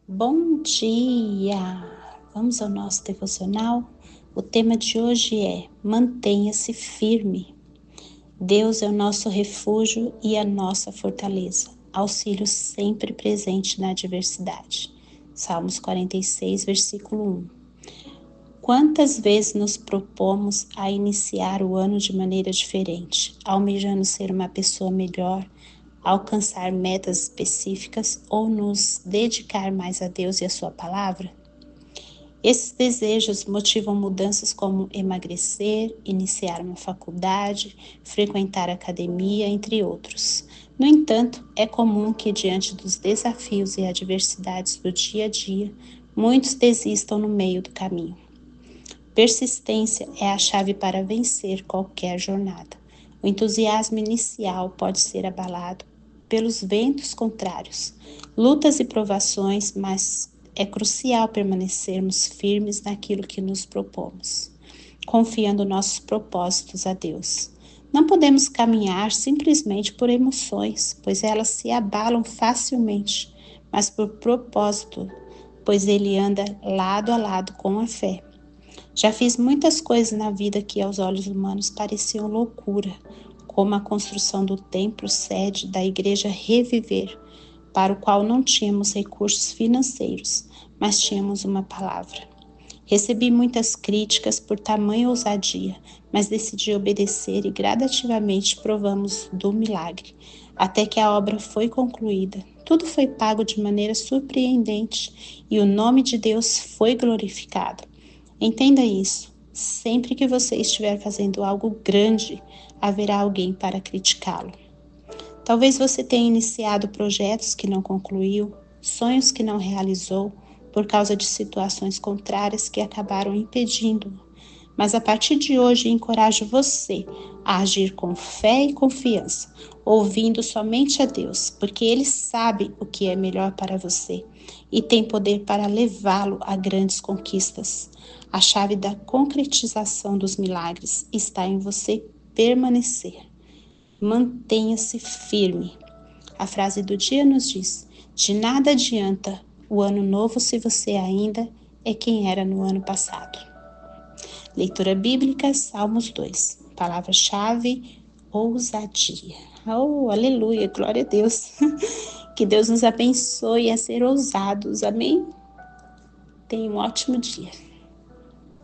Bom dia! Vamos ao nosso devocional? O tema de hoje é: mantenha-se firme. Deus é o nosso refúgio e a nossa fortaleza, auxílio sempre presente na adversidade. Salmos 46, versículo 1. Quantas vezes nos propomos a iniciar o ano de maneira diferente, almejando ser uma pessoa melhor, alcançar metas específicas ou nos dedicar mais a Deus e a sua palavra? Esses desejos motivam mudanças como emagrecer, iniciar uma faculdade, frequentar a academia, entre outros. No entanto, é comum que, diante dos desafios e adversidades do dia a dia, muitos desistam no meio do caminho. Persistência é a chave para vencer qualquer jornada. O entusiasmo inicial pode ser abalado pelos ventos contrários, lutas e provações, mas é crucial permanecermos firmes naquilo que nos propomos, confiando nossos propósitos a Deus. Não podemos caminhar simplesmente por emoções, pois elas se abalam facilmente, mas por propósito, pois Ele anda lado a lado com a fé. Já fiz muitas coisas na vida que aos olhos humanos pareciam loucura, como a construção do templo sede da igreja Reviver, para o qual não tínhamos recursos financeiros, mas tínhamos uma palavra. Recebi muitas críticas por tamanha ousadia, mas decidi obedecer e gradativamente provamos do milagre, até que a obra foi concluída. Tudo foi pago de maneira surpreendente e o nome de Deus foi glorificado. Entenda isso. Sempre que você estiver fazendo algo grande, haverá alguém para criticá-lo. Talvez você tenha iniciado projetos que não concluiu, sonhos que não realizou, por causa de situações contrárias que acabaram impedindo-o. Mas a partir de hoje encorajo você a agir com fé e confiança, ouvindo somente a Deus, porque Ele sabe o que é melhor para você e tem poder para levá-lo a grandes conquistas. A chave da concretização dos milagres está em você permanecer. Mantenha-se firme. A frase do dia nos diz: de nada adianta o ano novo se você ainda é quem era no ano passado. Leitura bíblica, Salmos 2. Palavra-chave: ousadia. Oh, aleluia, glória a Deus. Que Deus nos abençoe a ser ousados. Amém? Tenha um ótimo dia.